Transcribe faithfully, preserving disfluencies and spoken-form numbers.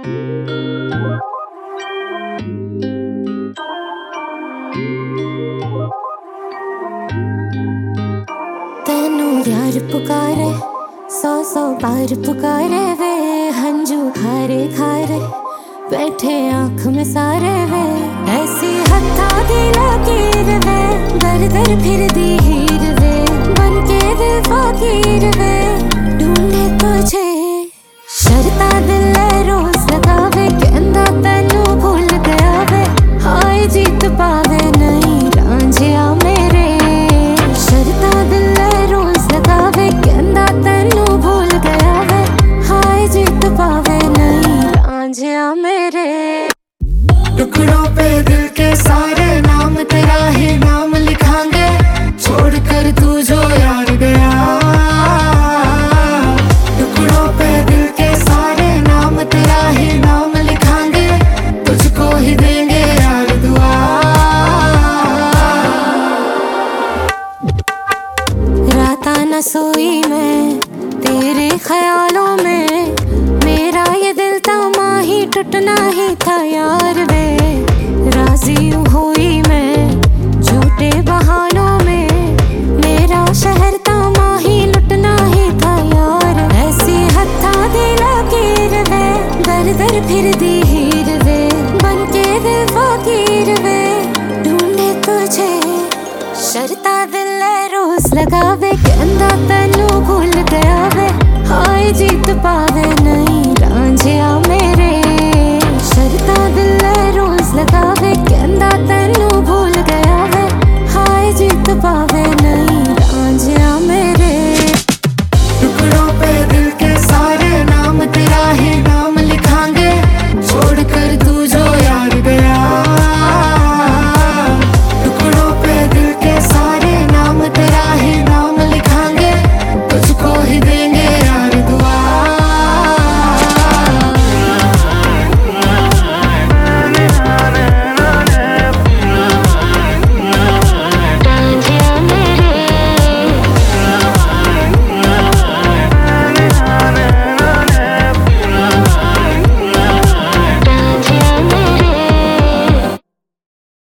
तेनू यार पुकारे सौ सौ बार पुकारे वे, हंजू खारे खारे बैठे आँख में सारे वे। ऐसी हत्था दी लकीर वे, दर दर फिर दी हीर वे, बन के दिल फकीर वे, ढूंढे तुझे। शर्ता दिल रोज लगावे, कहंदा तैनू भूल गया वे, हाय जीत पावे नहीं रांझिया मेरे। शर्ता दिल रोज लगावे, कहंदा तैनू भूल गया वे, हाय जीत पावे नहीं रांझिया मेरे। टुकड़ों पे दिल के सारे नाम तेरा ही नाम लिखांगे, छोड़ कर तू जो यार गया। टुकड़ों पे दिल के सारे नाम तेरा ही नाम लिखांगे, तुझको ही देंगे यार दुआ। राता न सोई मैं तेरे ख्यालों में, मेरा ये दिल तमा ही टूटना ही था यार वे। राजी हुई मैं झूठे बहानों में, मेरा शहर तमा ही लुटना ही था यार। ऐसी हत्था दी लकीर वे, दर दर फिर दी हीर वे, बन के दिल फकीर वे, ढूंढे तुझे। शर्ता दिल रोज लगावे, कहंदा तैनू भूल गया वे, हाय जीत पावे नहीं